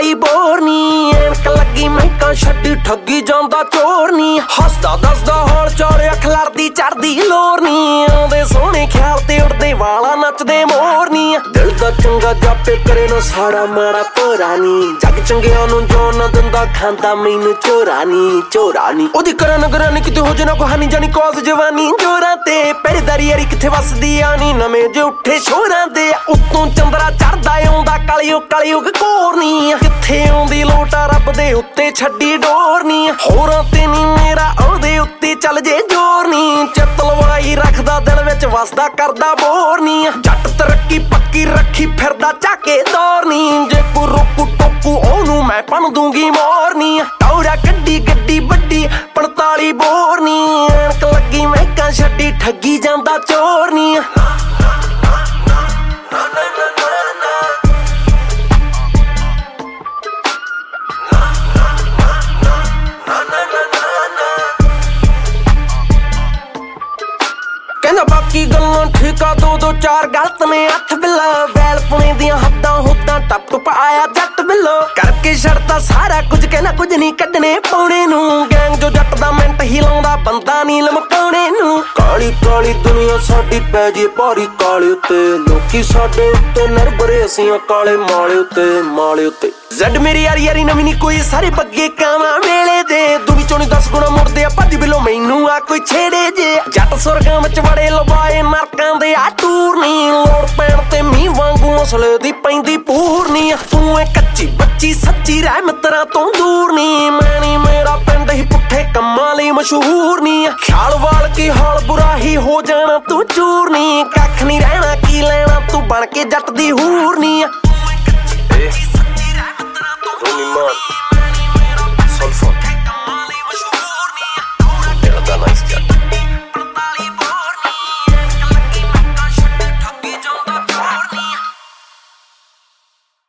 पंताली bore नी ऐनक लगी महका छड्डी ठगी जांदा चोर नी हसदा दसदा हौल चौड़िया खिलारदी चढ़दी लोर नी आंदे सोहणे ख्याल ते उड़दे वाला नचदे मोर नी दिल दा चंगा जापे करे ना साड़ा माड़ा भोरा नी जग चंगिया नूं जो ना दिंदा खांदा मैनू चोरा नी ओदी करा नगरानी किते हो जाना कहानी जानी कॉल जवानी जोरां ते पहरेदारी यारी किथे वसदी आनी नवें जे उठे शोरां दे उत्तों चंद्रा चढ़दा आउंदा कलयुग कोर नी किथे आउंदी लोटा रब दे उत्ते छड्डी डोर नी होरां ते नी मेरा ओहदे उत्ते चल जे जोर नी चित लवाई रखदा दिल विच वसदा करदा बोर नी जट तरक्की पक्की रखी फिरदा झाके दौर नी जे कोई रोकू टोकू ओनू मैं पन दूंगी मोर नी टौरा गड्डी वड्डी 45 बोर नी ऐनक लगी महका छड्डी ठगी जांदा चोर नी कहंदा बाकी गल्लां ठीक आ दो चार गलत ने अठ बिल्ला वैल पुणे दियां हद्दां हुद्दां टप आया जट बिल्लो करके छड़दा सारा कुछ कहना कुछ नहीं कड्डने पौने नूं गैंग जो जट दा मिंट ही लाउंदा बंदा नहीं लमकाउने नूं काली काली दुनिया साडी पै जी भारी काले उत्ते लोकी साडे उत्ते नरबरे असीं काले माले उत्ते जड मेरी यारी नवीं नी कोई सारे बग्गे कावां वेले दे दुनी चोनी 10 गुणा मुड़दे आ भज बिलो मैनू आ कोई छेड़े जे जट सुरगां विच बड़े लवाए नरकां दे आ टूर नी लोड़ पैण ते मींह वांगू असले दी पैंदी पूर नी तू ए कच्ची बच्ची सच्ची रह मित्तरां तों दूर नी मैं नी मेरा पिंड ही पुट्ठे कम्मां लई मशहूर नी ख्याल वाल की हाल बुरा ही हो जाना तू चूर नी कख नहीं रहना की लेना तू बन के जट दी हूर नी Money.